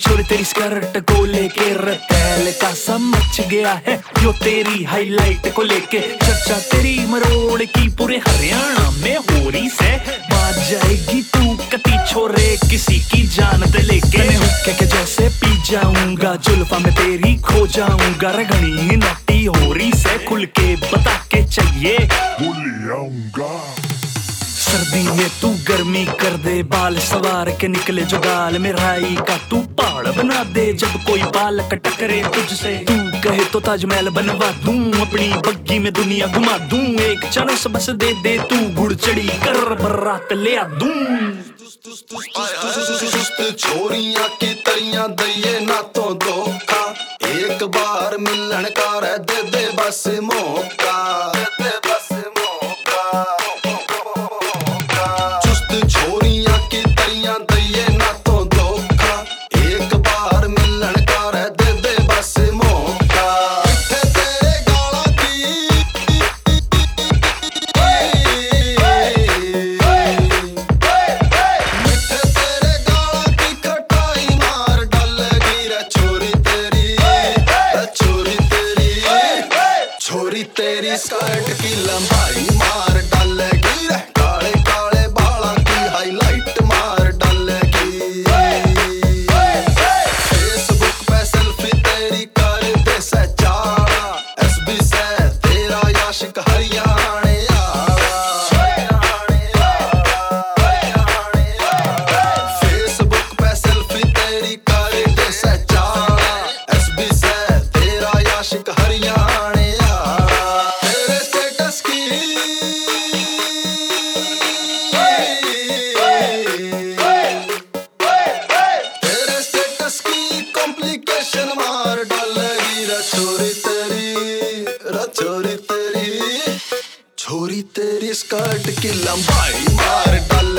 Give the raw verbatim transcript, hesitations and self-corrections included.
छोरी तेरी स्कर्ट को लेके रतैल का समझ गया है जो तेरी हाईलाइट को लेके चर्चा तेरी मरोड़ की पूरे हरियाणा में हो रही से बात जाएगी तू कती छोरे किसी की जानत लेके हुक्के के जैसे पी जाऊंगा जुल्फा में तेरी खो जाऊंगा रगड़ी नटी हो रही से खुल के बता के चाहिए बोले आऊंगा सर्दी में तू गर्मी कर दे बाल सवार के निकले जो गाल में राई का तू पहाड़ बना दे जब कोई बाल टकरे तुझसे तू कहे तो ताजमहल बनवा दूं अपनी बग्गी में दुनिया घुमा दूं एक चनस बस दे दे तू गुड़ चढ़ी कर बरात ले आ दूं छोरियां की तरियां दइए ना तो धोखा एक बार मिलन का दे दे बस मौका दे दे बस मौका चुस्त छोरियां की तरियां दइए ना तो धोखा एक बार मिलन का दे दे बस मौका इत्थे तेरे गाला की तेरी स्कर्ट की लंबाई मार डालेगी रे काले काले बालों की हाईलाइट मार डालेगी फेसबुक पे सेल्फी तेरी कर दे सचाड़ा एसबी से तेरा याशिक हरियाणे फेसबुक पे सेल्फी तेरी कर दे सचाड़ा एसबी से तेरा याशिक हरियाणे मार डालेगी रे छोरी तेरी रे छोरी तेरी छोरी तेरी स्कर्ट की लंबाई मार डाल